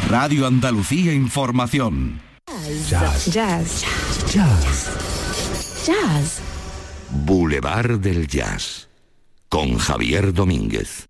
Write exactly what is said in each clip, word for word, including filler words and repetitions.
Radio Andalucía Información. Jazz. Jazz. Jazz. Jazz. Boulevard del Jazz con Javier Domínguez.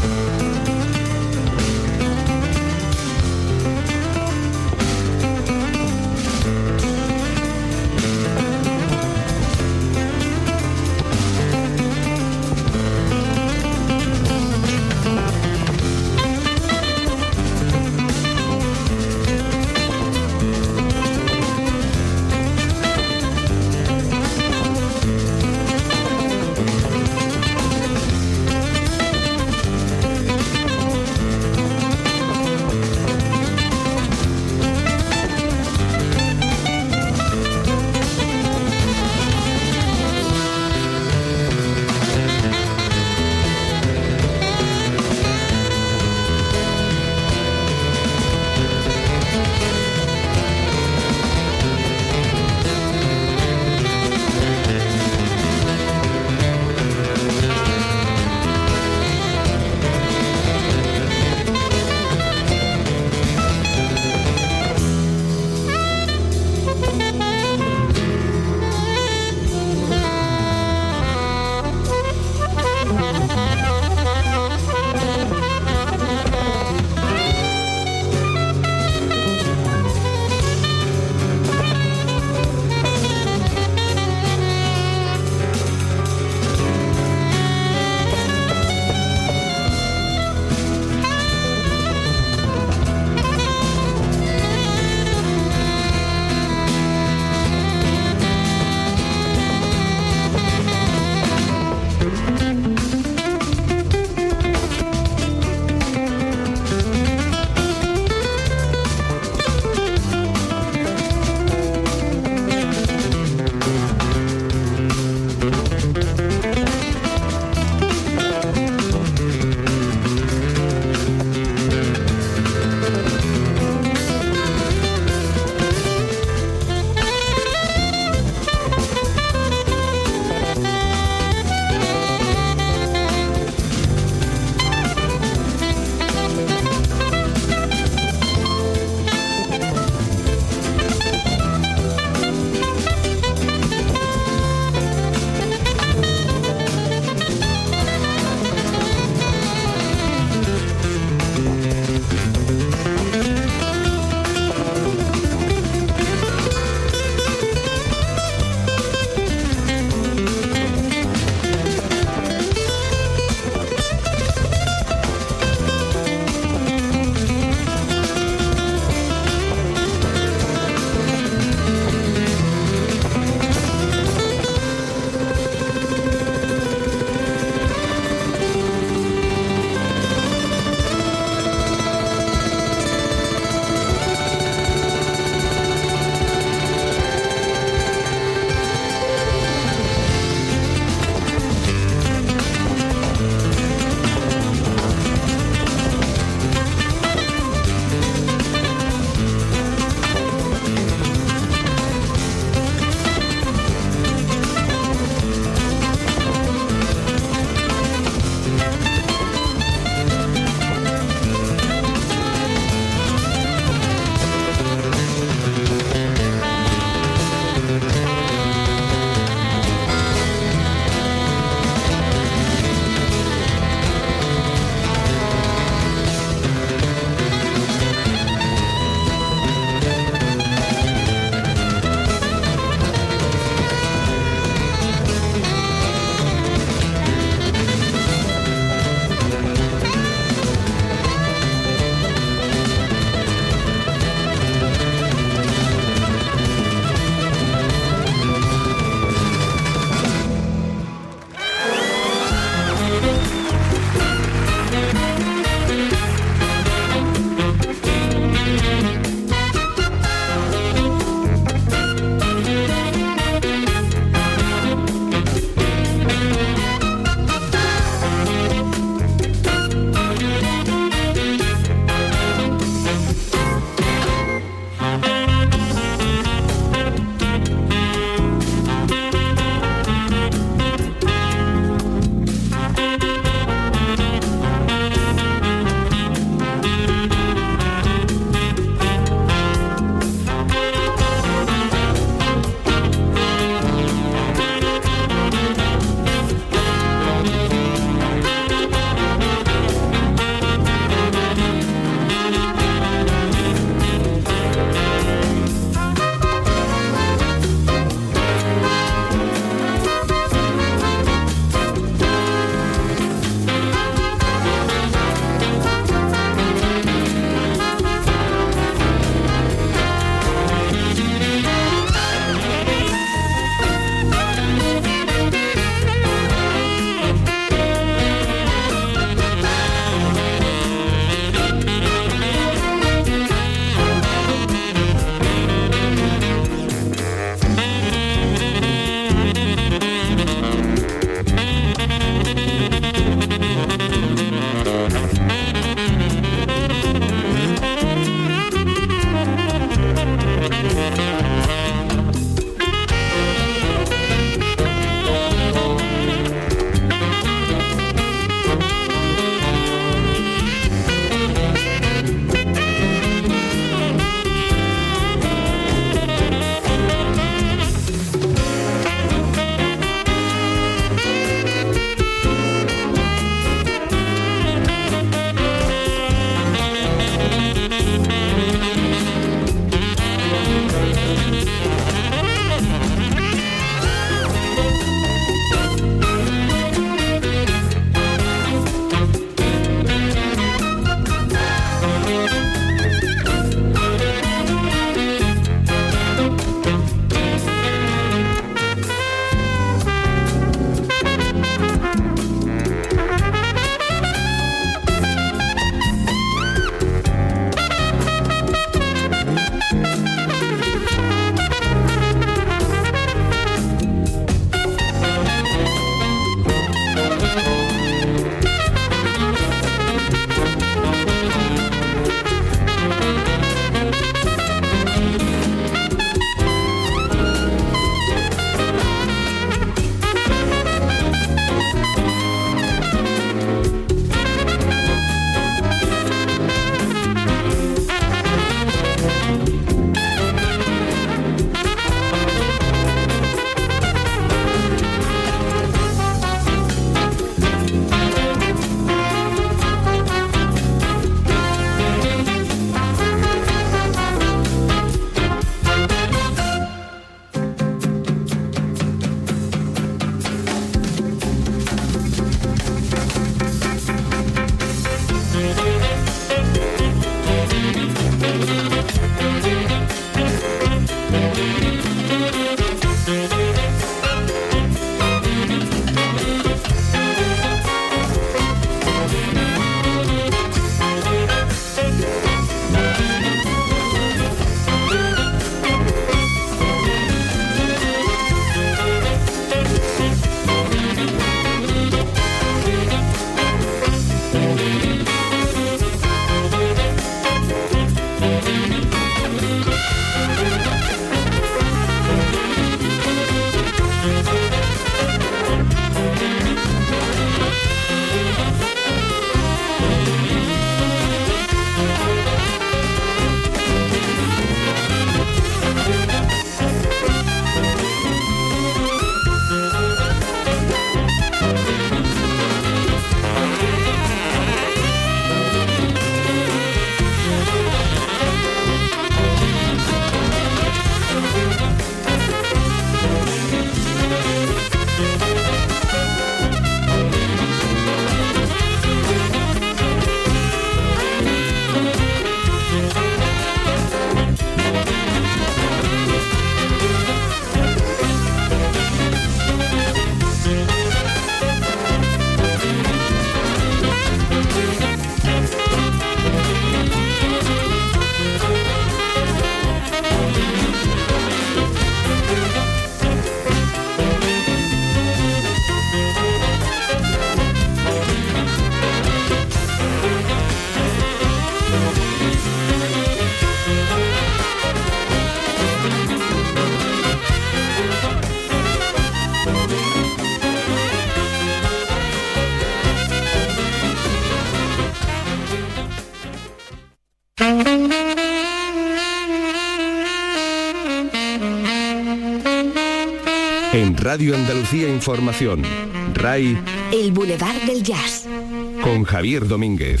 Radio Andalucía Información. R A I. El Boulevard del Jazz. Con Javier Domínguez.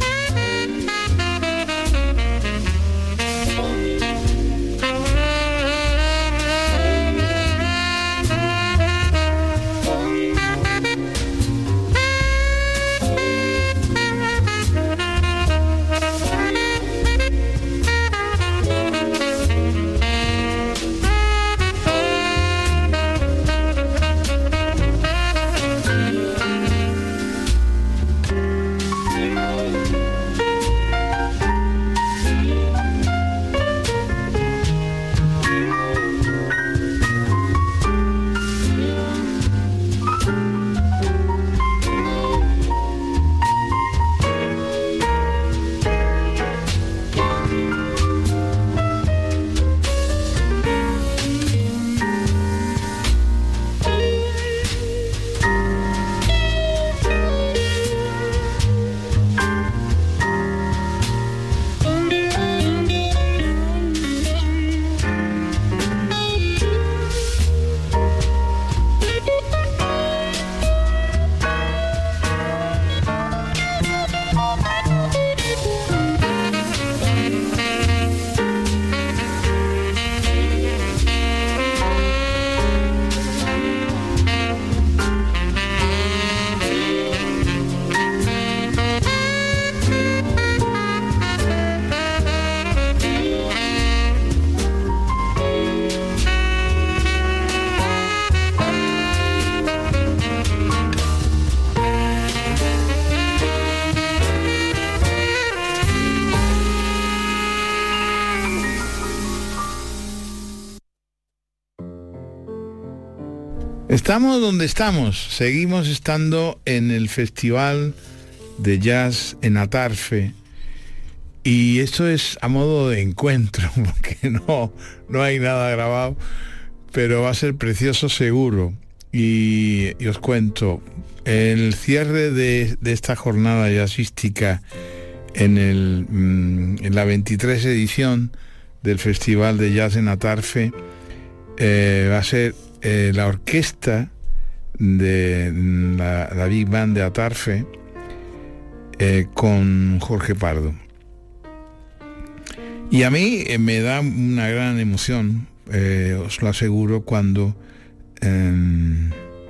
Estamos donde estamos, seguimos estando en el Festival de Jazz en Atarfe, y esto es a modo de encuentro, porque no, no hay nada grabado, pero va a ser precioso seguro. Y, y os cuento, el cierre de, de esta jornada jazzística en, el, en la veintitrés edición del Festival de Jazz en Atarfe eh, va a ser Eh, la orquesta de la, la Big Band de Atarfe eh, con Jorge Pardo. Y a mí eh, me da una gran emoción, eh, os lo aseguro, cuando eh,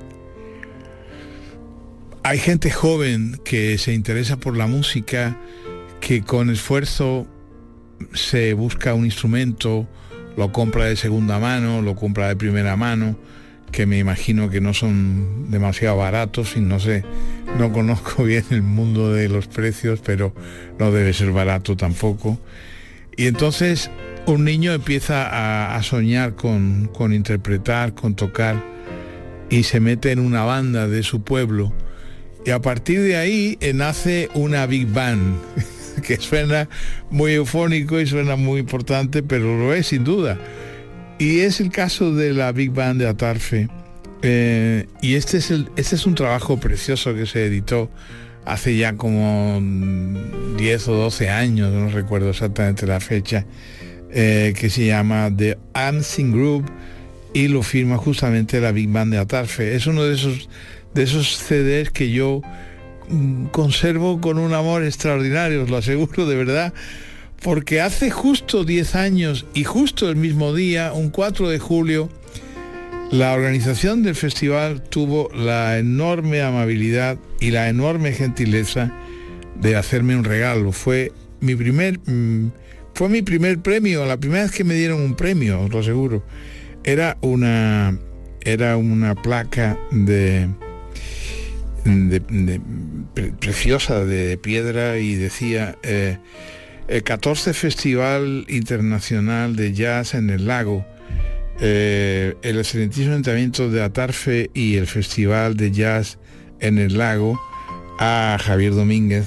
hay gente joven que se interesa por la música, que con esfuerzo se busca un instrumento, lo compra de segunda mano, lo compra de primera mano, que me imagino que no son demasiado baratos, y no sé, no conozco bien el mundo de los precios, pero no debe ser barato tampoco. Y entonces un niño empieza a, a soñar con, con interpretar, con tocar, y se mete en una banda de su pueblo, y a partir de ahí eh, nace una Big Band, que suena muy eufónico y suena muy importante, pero lo es sin duda. Y es el caso de la Big Band de Atarfe. Eh, y este es, el, este es un trabajo precioso que se editó hace ya como diez o doce años, no recuerdo exactamente la fecha, eh, que se llama The Amsing Group, y lo firma justamente la Big Band de Atarfe. Es uno de esos, de esos C Ds que yo conservo con un amor extraordinario, os lo aseguro de verdad, porque hace justo diez años y justo el mismo día, un cuatro de julio, la organización del festival tuvo la enorme amabilidad y la enorme gentileza de hacerme un regalo. Fue mi primer fue mi primer premio, la primera vez que me dieron un premio, os lo aseguro. Era una era una placa de De, de, pre, preciosa de piedra, y decía eh, el catorce Festival Internacional de Jazz en el Lago, eh, el excelentísimo Ayuntamiento de Atarfe y el Festival de Jazz en el Lago, a Javier Domínguez,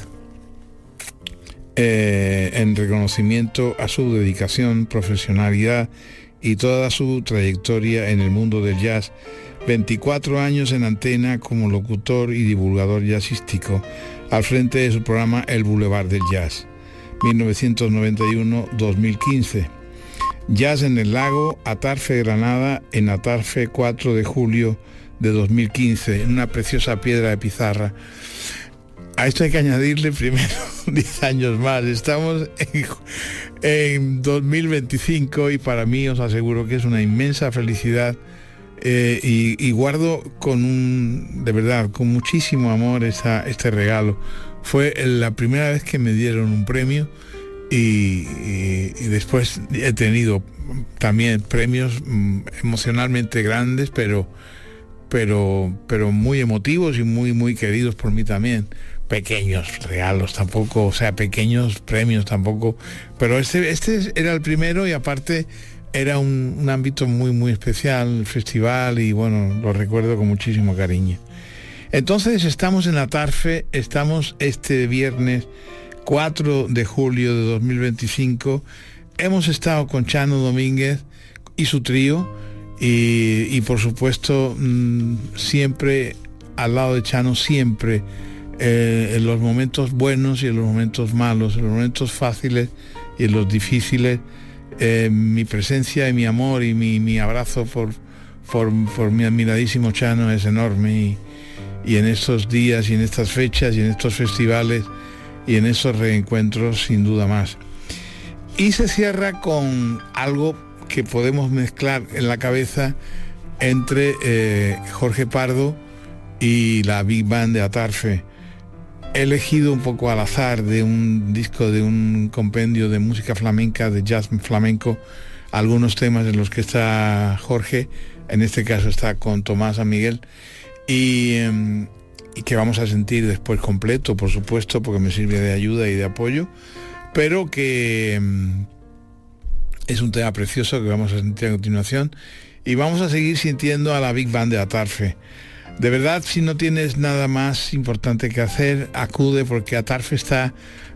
eh, en reconocimiento a su dedicación, profesionalidad y toda su trayectoria en el mundo del jazz. veinticuatro años en antena como locutor y divulgador jazzístico, al frente de su programa El Boulevard del Jazz, mil novecientos noventa y uno a dos mil quince. Jazz en el Lago, Atarfe, Granada, en Atarfe, cuatro de julio de dos mil quince, en una preciosa piedra de pizarra. A esto hay que añadirle primero diez años más. Estamos en, en dos mil veinticinco y para mí os aseguro que es una inmensa felicidad eh, y, y guardo con un, de verdad, con muchísimo amor esta, este regalo. Fue la primera vez que me dieron un premio y, y, y después he tenido también premios mm, emocionalmente grandes, pero, pero, pero muy emotivos y muy, muy queridos por mí también. Pequeños regalos tampoco, o sea, pequeños premios tampoco, pero este, este era el primero y aparte era un, un ámbito muy muy especial, el festival, y bueno, lo recuerdo con muchísimo cariño. Entonces estamos en Atarfe, estamos este viernes cuatro de julio de dos mil veinticinco, hemos estado con Chano Domínguez y su trío y, y por supuesto mmm, siempre al lado de Chano, siempre Eh, en los momentos buenos y en los momentos malos, en los momentos fáciles y en los difíciles, eh, mi presencia y mi amor y mi, mi abrazo por, por, por mi admiradísimo Chano es enorme, y, y en estos días y en estas fechas y en estos festivales y en esos reencuentros sin duda más. Y se cierra con algo que podemos mezclar en la cabeza entre eh, Jorge Pardo y la Big Band de Atarfe. He elegido un poco al azar de un disco, de un compendio de música flamenca, de jazz flamenco, algunos temas en los que está Jorge, en este caso está con Tomás San Miguel, y, eh, y que vamos a sentir después completo, por supuesto, porque me sirve de ayuda y de apoyo, pero que eh, es un tema precioso que vamos a sentir a continuación, y vamos a seguir sintiendo a la Big Band de Atarfe. De verdad, si no tienes nada más importante que hacer, acude, porque Atarfe está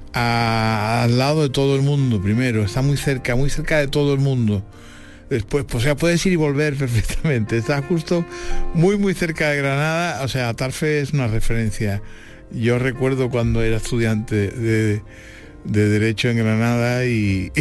a, al lado de todo el mundo. Primero, está muy cerca, muy cerca de todo el mundo. Después, pues, o sea, puedes ir y volver perfectamente. Está justo muy, muy cerca de Granada. O sea, Atarfe es una referencia. Yo recuerdo cuando era estudiante de, de Derecho en Granada y...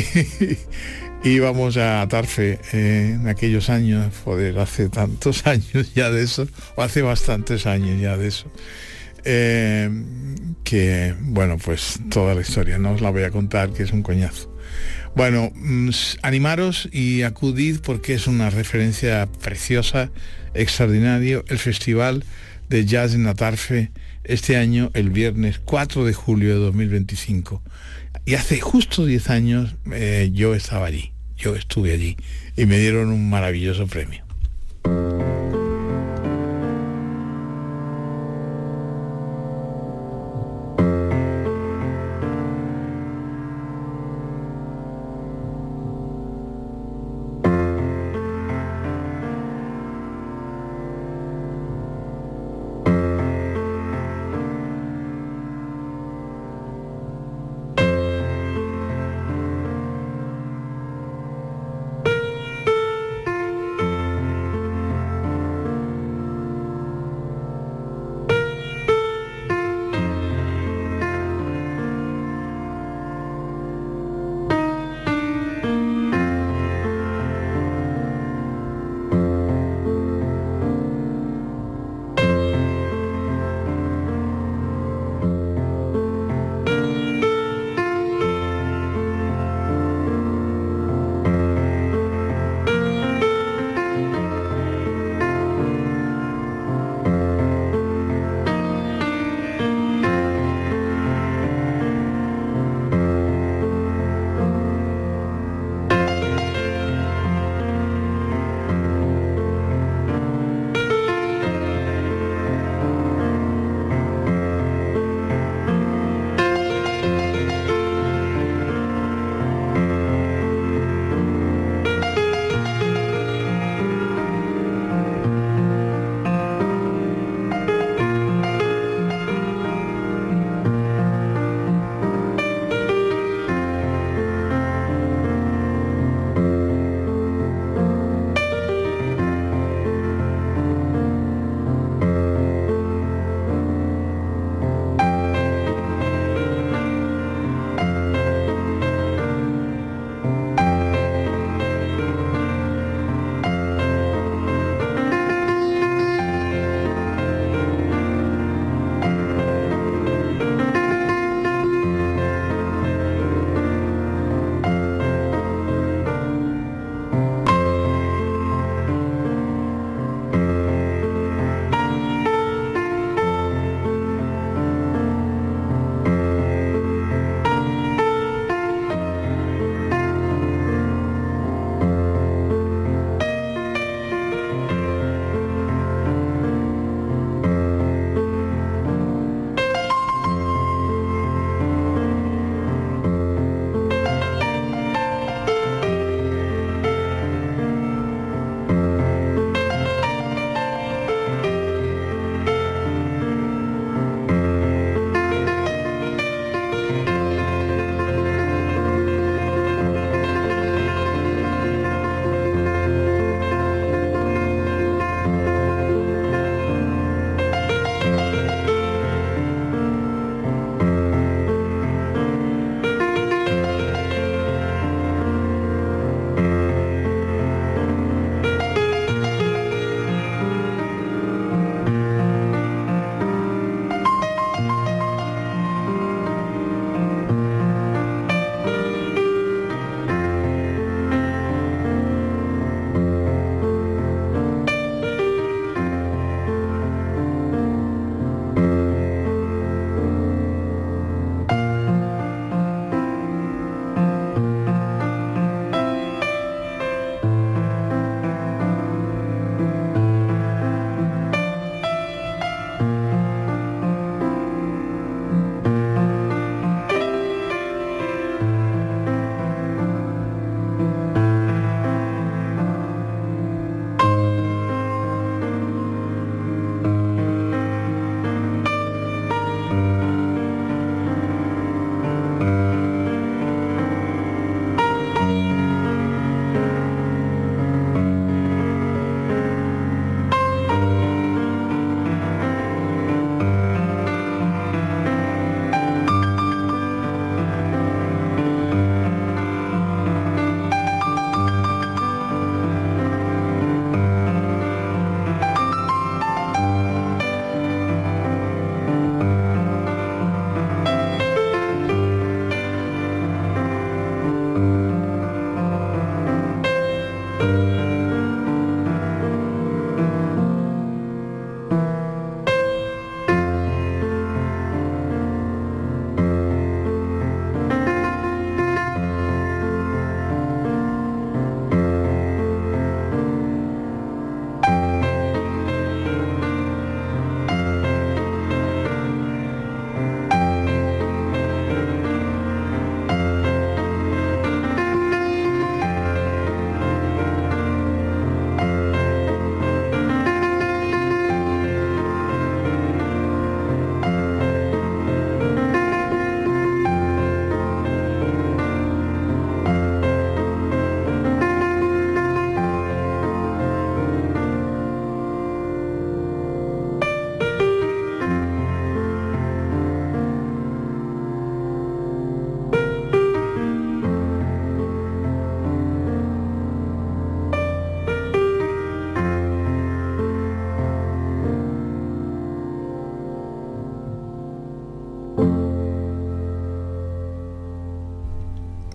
íbamos a Atarfe eh, en aquellos años, joder, hace tantos años ya de eso, o hace bastantes años ya de eso, eh, que, bueno, pues toda la historia, no os la voy a contar, que es un coñazo. Bueno, mmm, animaros y acudid porque es una referencia preciosa, extraordinario, el Festival de Jazz en Atarfe, este año, el viernes cuatro de julio de dos mil veinticinco. Y hace justo diez años eh, yo estaba allí, yo estuve allí y me dieron un maravilloso premio.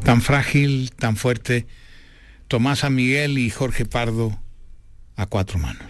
tan frágil, tan fuerte, Tomás San Miguel y Jorge Pardo a cuatro manos.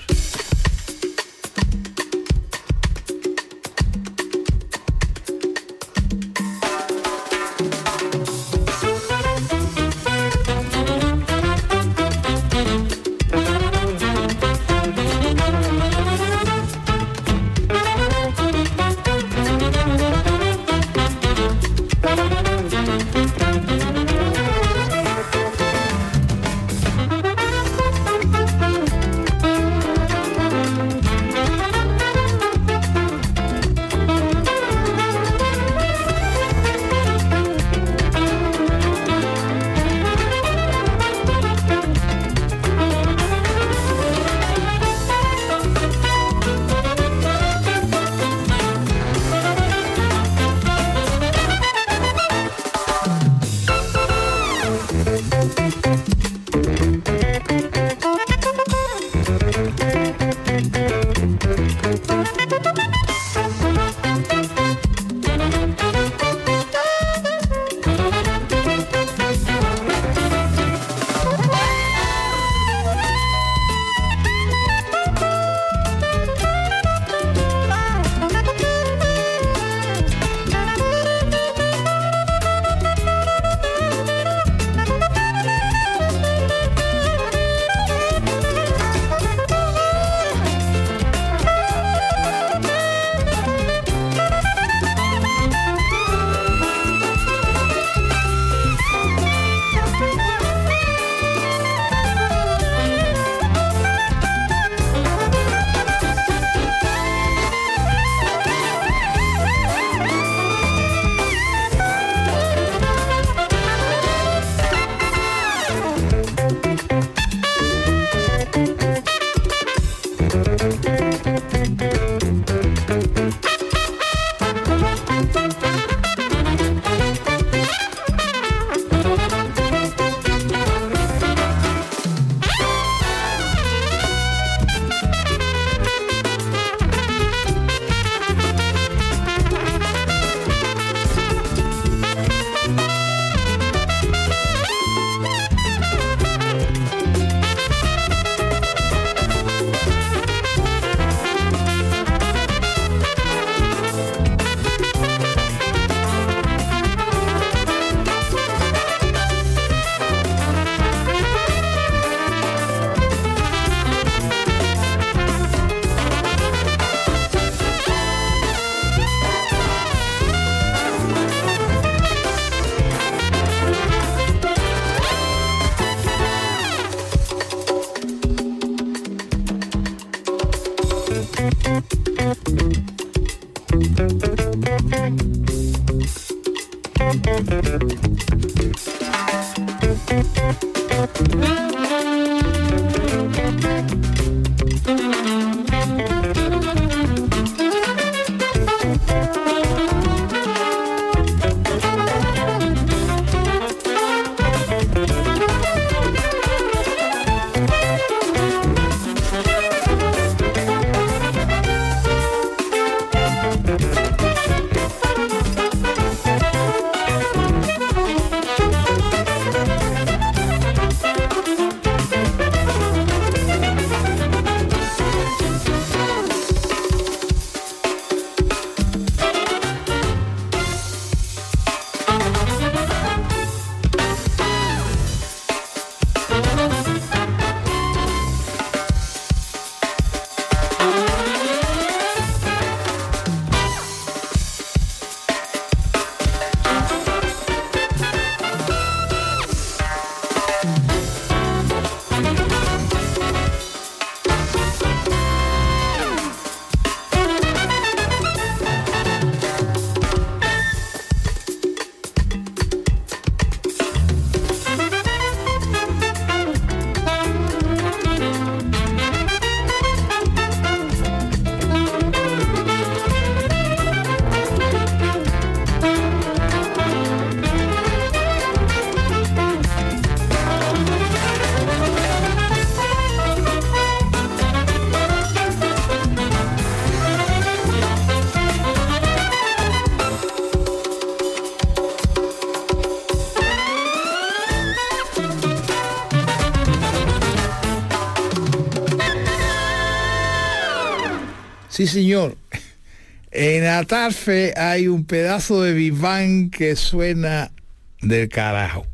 Sí, señor. En Atarfe hay un pedazo de Big Bang que suena del carajo.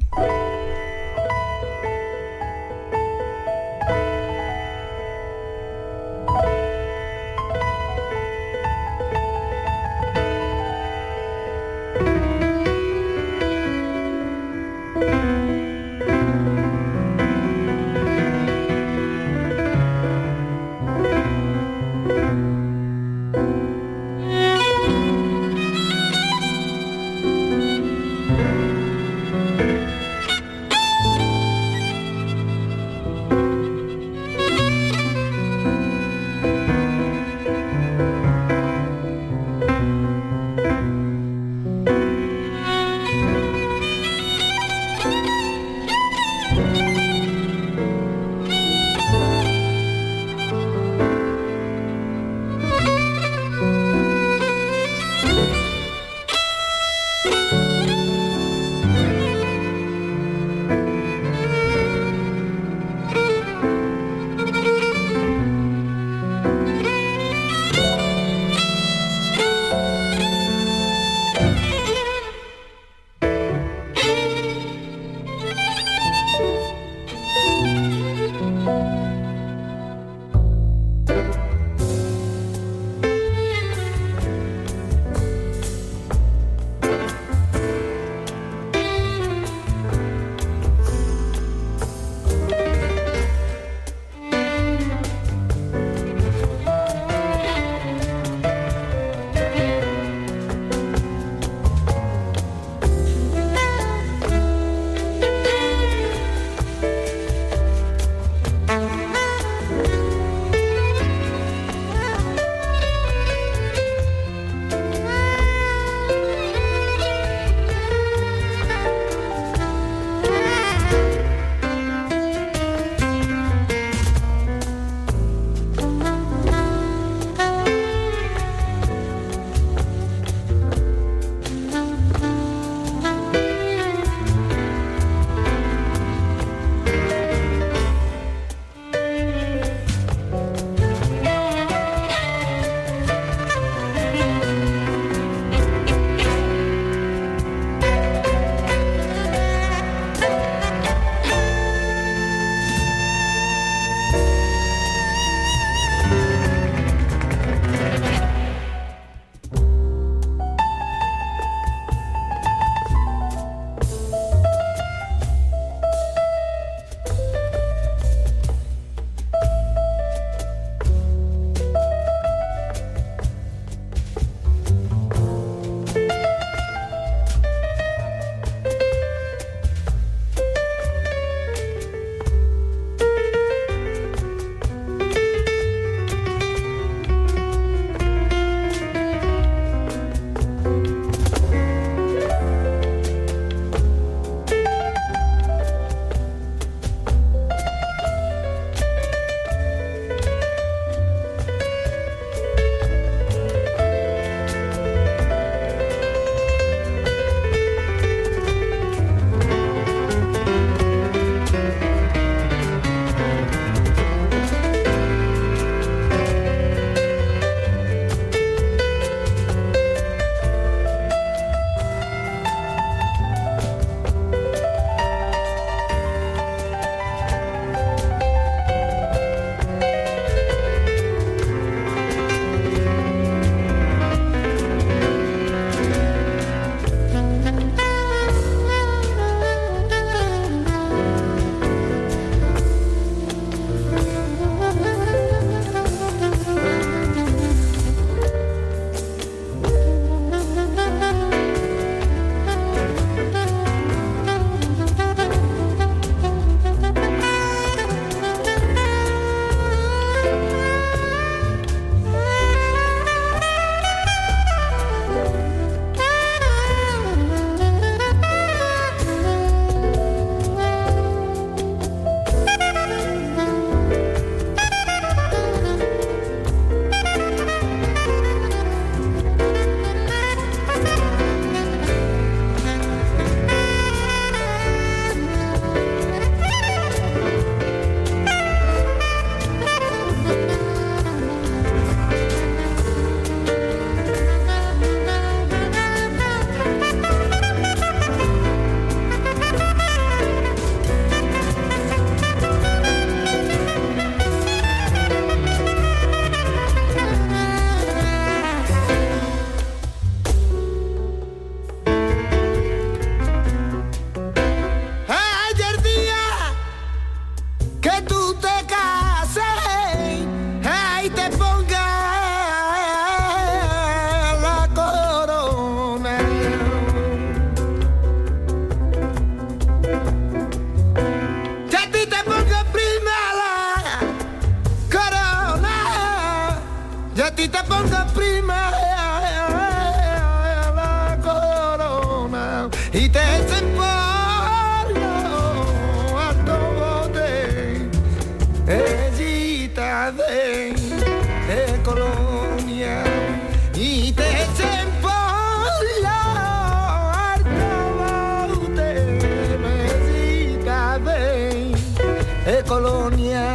y te echen polvo a tobote, ellita de, de colonia, y te echen polvo a tobote, ellita de, de colonia.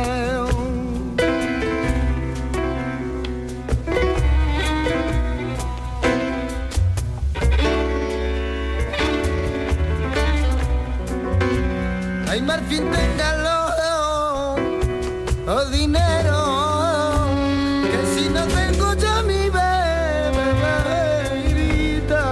Ay, Marfil, téngalo, oh dinero, que si no tengo yo mi bebida,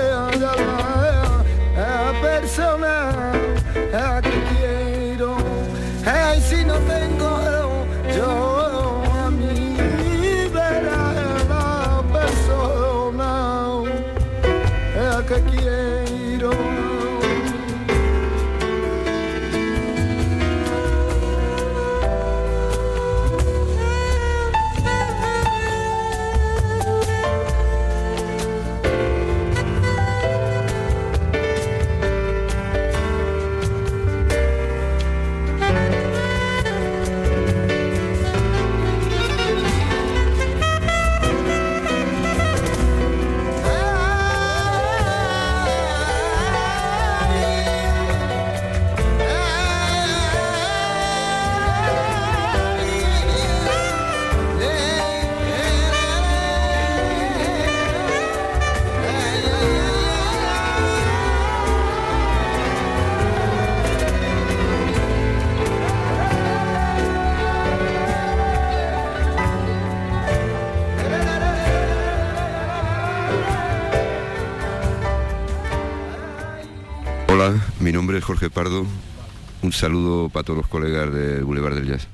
a persona a que quiero, ay, si no tengo yo a mi bebida, la persona a que quiero. Hola, mi nombre es Jorge Pardo. Un saludo para todos los colegas del Boulevard del Jazz.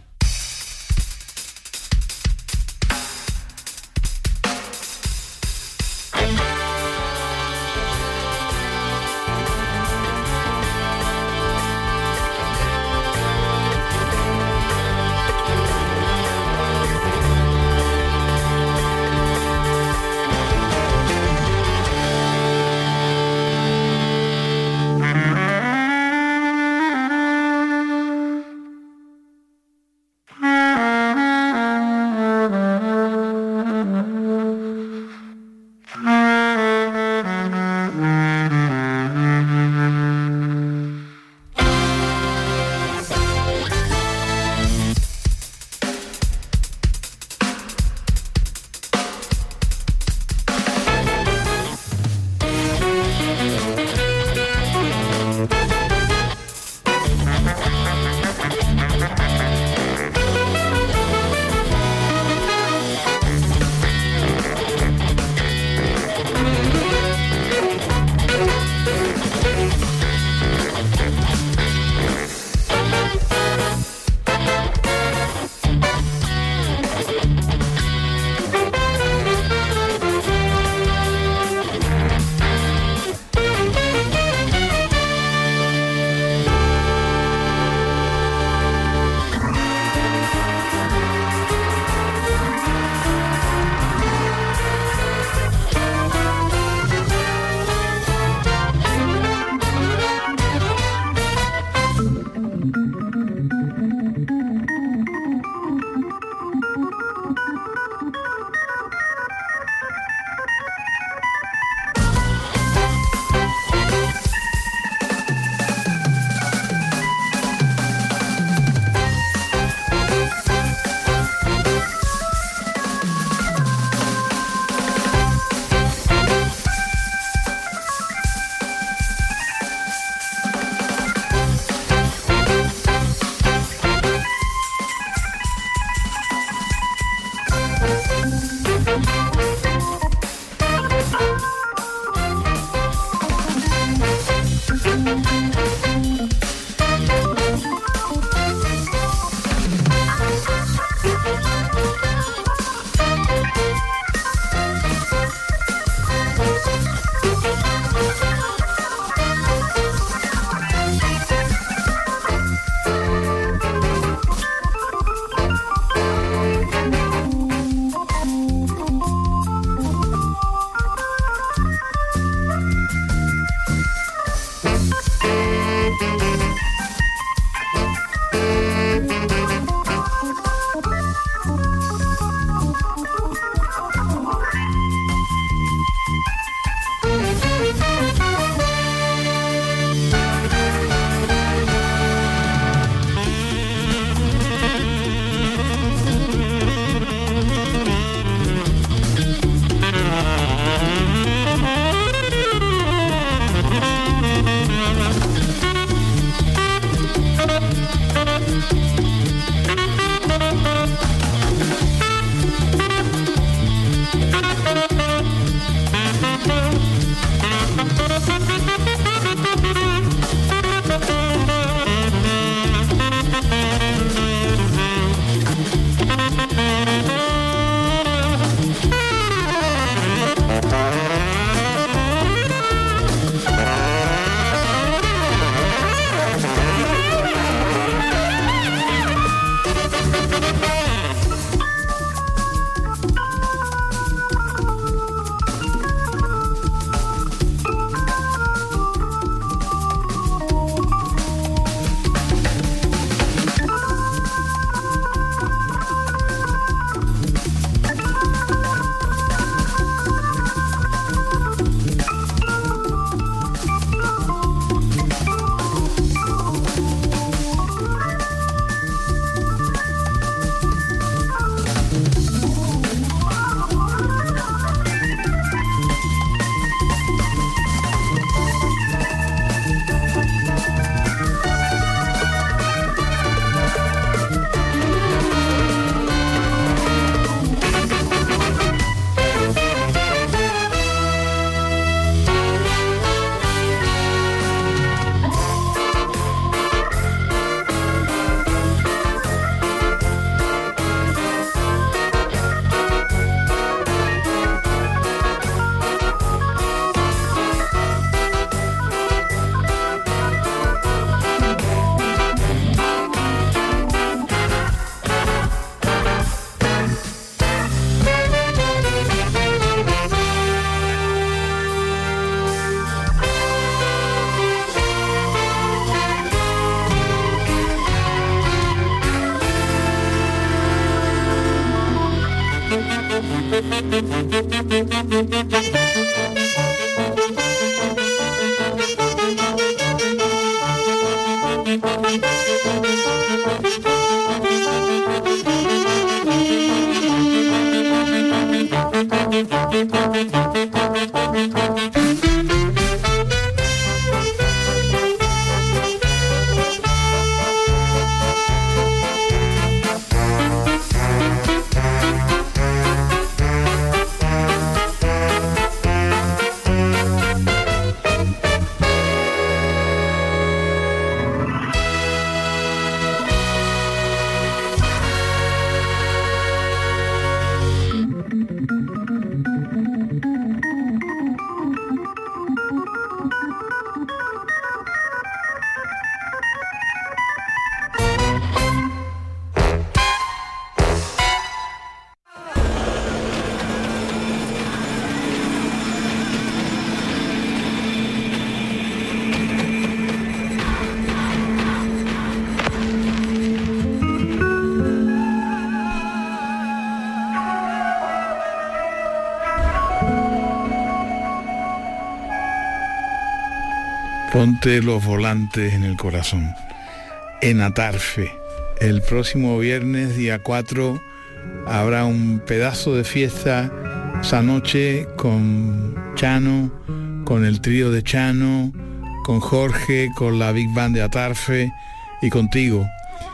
Ponte los volantes en el corazón. En Atarfe, el próximo viernes, día cuatro, habrá un pedazo de fiesta esa noche con Chano, con el trío de Chano, con Jorge, con la Big Band de Atarfe y contigo.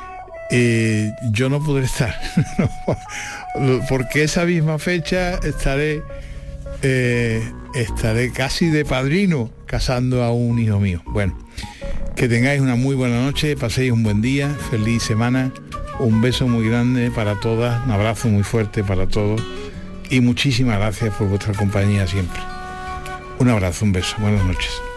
Eh, yo no podré estar, porque esa misma fecha estaré, eh, estaré casi de padrino casando a un hijo mío. Bueno, que tengáis una muy buena noche, paséis un buen día, feliz semana, un beso muy grande para todas, un abrazo muy fuerte para todos y muchísimas gracias por vuestra compañía siempre. Un abrazo, un beso, buenas noches.